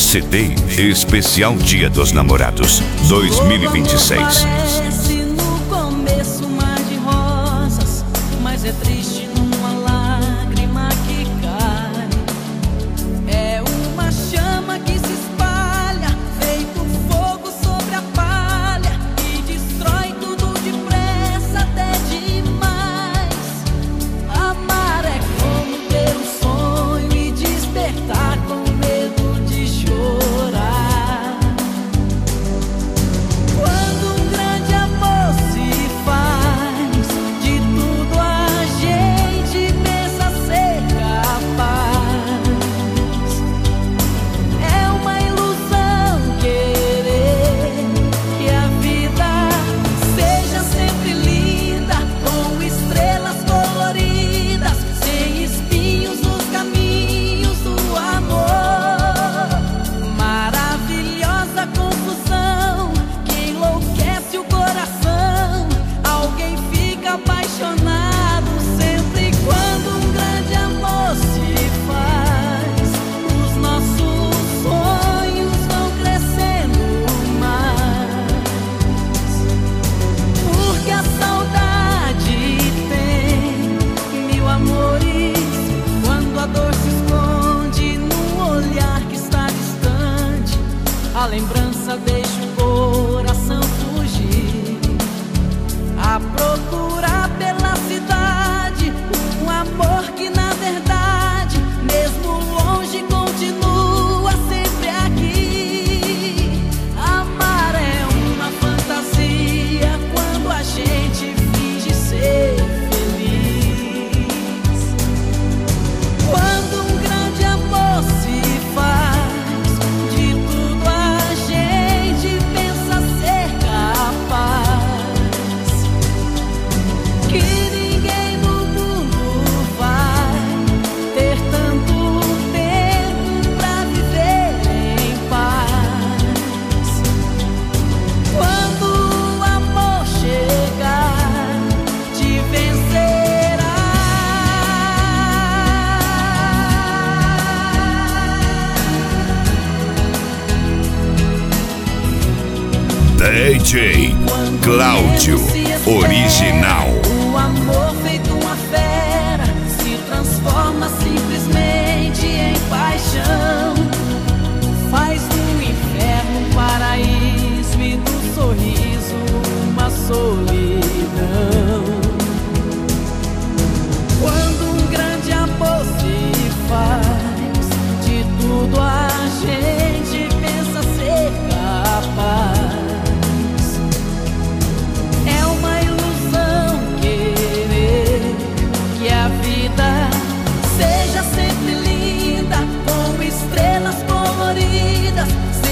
CD Especial Dia dos Namorados 2026. Parece no começo um mar de rosas, mas é triste numa lágrima que cai. É uma chama que se espalha, feito fogo sobre a palha, e destrói tudo depressa, até demais. Amar é como ter um sonho e despertar com medo de chorar. Quando um grande amor se faz, de tudo a gente pensa ser capaz. É uma ilusão querer que a vida seja sempre linda, com estrelas coloridas, sem espinhos nos caminhos do amor. Maravilhosa confusão que enlouquece o coração. Alguém fica apaixonado sempre quando um grande amor se faz. Os nossos sonhos vão crescendo mais, porque a saudade tem mil amores. Quando a dor se esconde num olhar que está distante, a lembrança deixa o coração fugir, a procurar pela cidade um amor que na verdade, mesmo longe, continua sempre aqui. Amar é uma fantasia quando a gente finge ser feliz. Quando um grande amor se faz, de tudo a gente pensa ser capaz. Que ninguém no mundo vai ter tanto tempo pra viver em paz. Quando o amor chegar, te vencerá. DJ Cláudio Original. O amor feito uma fera se transforma simplesmente em paixão. Faz do inferno um paraíso e do sorriso uma solidão. Quando um grande amor se faz, de tudo a gente pensa ser capaz. É uma ilusão querer que a vida seja sempre linda, com estrelas coloridas,